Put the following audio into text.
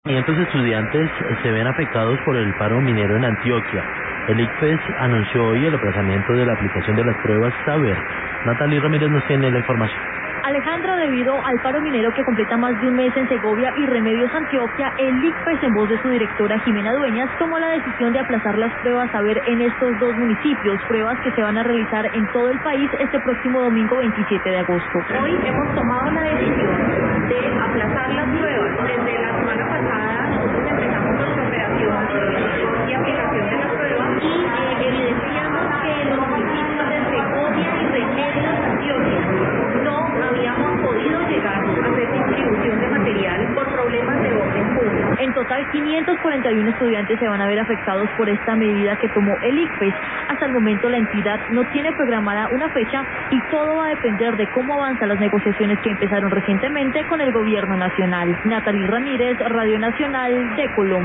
500 estudiantes se ven afectados por el paro minero en Antioquia. El ICFES anunció hoy el aplazamiento de la aplicación de las pruebas Saber. Natalie Ramírez nos tiene la información. Alejandra, debido al paro minero que completa más de un mes en Segovia y Remedios, Antioquia, el ICFES, en voz de su directora Jimena Dueñas, tomó la decisión de aplazar las pruebas Saber en estos dos municipios, pruebas que se van a realizar en todo el país este próximo domingo 27 de agosto. Hoy hemos tomado la decisión de aplazar las pruebas. Desde la semana pasada nosotros empezamos nuestra operación y aplicación de las pruebas y evidenciamos que en los municipios de Segovia y Remedios, Antioquia, no habíamos podido llegar a hacer distribución de material por problemas de orden público. En total, 541 estudiantes se van a ver afectados por esta medida que tomó el ICFES. Hasta el momento la entidad no tiene programada una fecha y todo va a depender de cómo avanzan las negociaciones que empezaron recientemente con el gobierno nacional. Natalie Ramírez, Radio Nacional de Colombia.